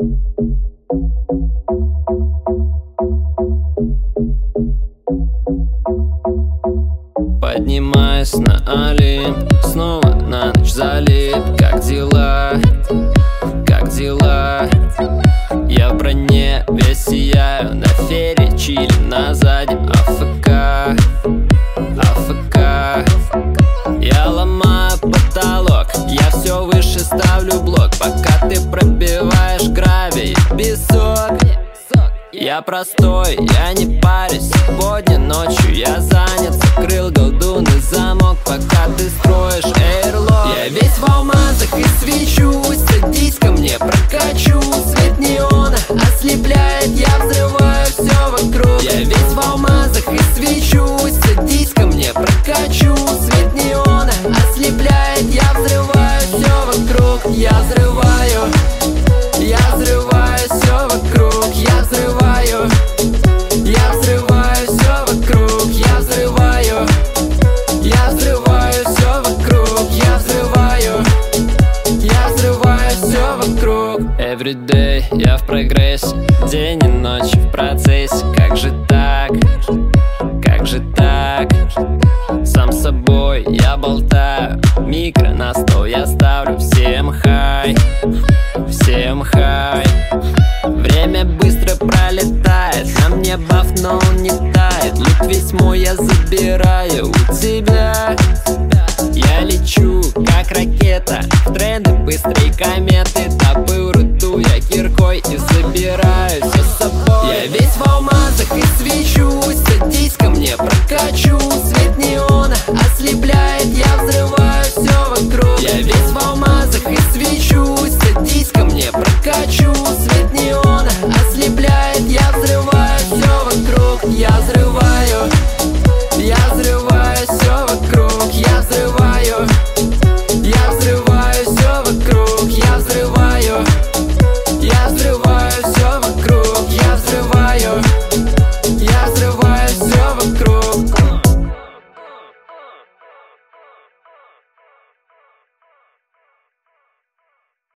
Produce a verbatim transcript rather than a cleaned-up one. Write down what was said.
Поднимаюсь на Олимп, снова на ночь залип. Как дела? Как дела? Я в броне, весь сияю, на фере чилим на заднем АФК, АФК. Я ломаю потолок, я все выше ставлю блок, пока ты пробиваешь гравий и песок. Я простой, я не парюсь, сегодня ночью я занят. Закрыл голдун и замок, пока ты строишь эйрлок. Я весь в алмазах и свечусь, садись ко мне, прокачу. Свет неона ослепляет, я взрываю все вокруг. Я весь в алмазах и свечусь, садись ко мне, прокачу. Свет неона ослепляет, я взрываю все вокруг. Я взрываю, я взрываю все вокруг. Я взрываю, я взрываю все вокруг. Я взрываю, я взрываю все вокруг. Я взрываю, я взрываю все вокруг. Everyday я в прогрессе, день и ночь в процессе. Как же так, как же так? Сам с собой я болтаю, микро на стол я ставлю. Всем хай, всем хай. Время быстро пролетает, на мне баф, но он не тает. Лут весь мой я забираю у тебя. Я лечу, как ракета, в тренды быстрые кометы. Добыл руду я киркой и забираю все с собой. Я весь в алмазах и свечусь, садись ко мне, прокачу. Свет неона ослепляет, я взрываю все вокруг. Я весь в алмазах и свечусь, садись ко мне, прокачу. Свет неона